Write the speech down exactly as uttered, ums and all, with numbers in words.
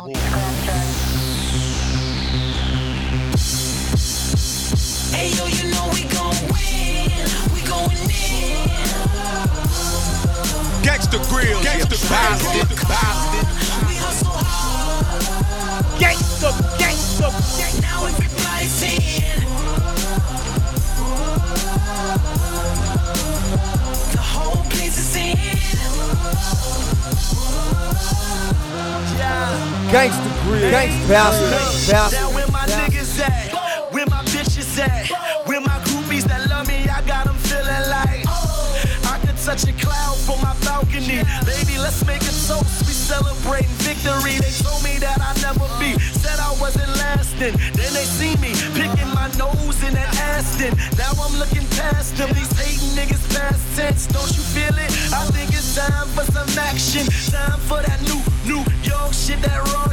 Hey yo, you know we gon' win. We goin' in. Gangsta Grill, Gangsta Bastard, Bastard. We hustle hard. Gangsta, gangsta, gangsta. Now everybody's in. The whole place is in. Yeah. Gangsta Grill, Gangsta Bastard, Bastard. Now where my niggas at? Where my bitches at? Where my groupies that love me? I got them feeling like I could touch a cloud from my balcony. Baby, let's make a toast. We celebrating victory. They told me that I'd never be. Said I wasn't lasting. Then they see me picking my nose in that Aston. Now I'm looking past them. These hating niggas past tense. Don't you feel it? I think it's time for some action. Time for that new, New York shit, that raw